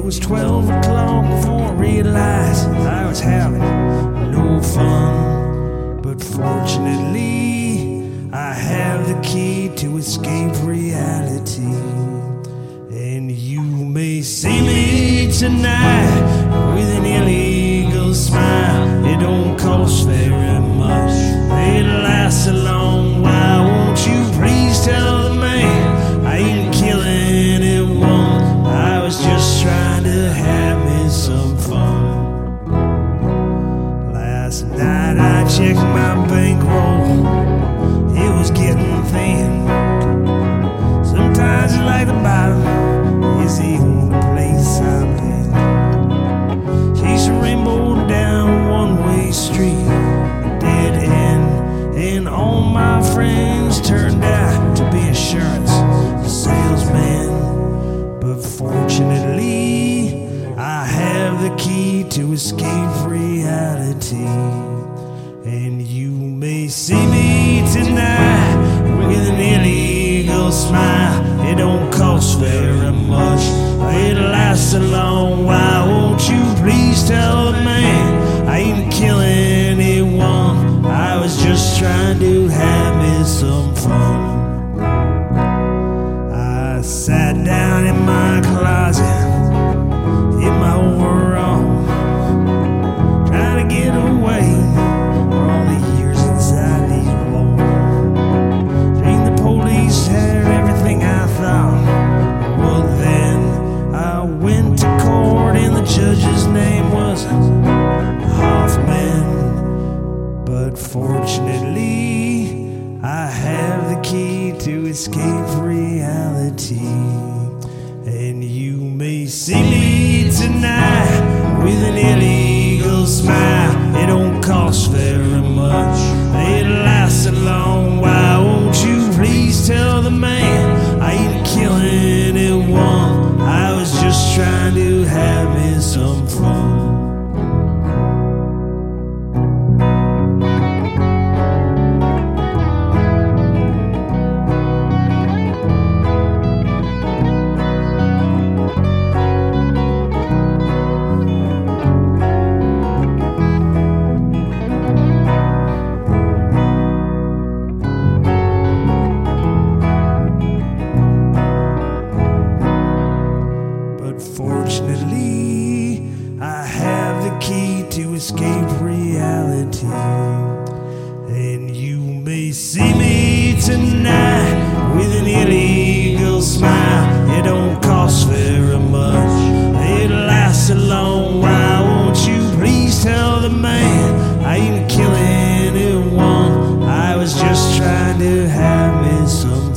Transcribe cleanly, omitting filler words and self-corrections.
was 12 o'clock before I realized I was having no fun. But fortunately, I have the key to escape reality. And you may see me tonight with an illegal smile. It don't cost very much, it lasts a long while. Won't you please tell the man I ain't killing anyone, I was just trying to have me some fun. Last night I checked my bankroll, it was getting thin. Sometimes it's like the bottom is the only place I've been. Chase a rainbow down one-way street, dead end, and all my friends turned out to be insurance salesmen. But fortunately, I have the key to escape reality. And you may see me tonight with an illegal smile. It don't cost very much, it lasts a long while. Won't you please tell the man I ain't killing anyone, I was just trying to have me some fun. I sat down in my closet in my overall, trying to get away from all the years inside these walls. Dreamed the police had everything I thought. Well then I went to court and the judge's name was Hoffman. But fortunately, I have the key to escape reality. And you may see me tonight with an illegal smile. It don't cost very much, it lasts a long while. Won't you please tell the man I ain't killing anyone, I was just trying to have me some fun. Fortunately, I have the key to escape reality. And you may see me tonight with an illegal smile. It don't cost very much, it lasts a long while. Won't you please tell the man I ain't killing anyone, I was just trying to have me some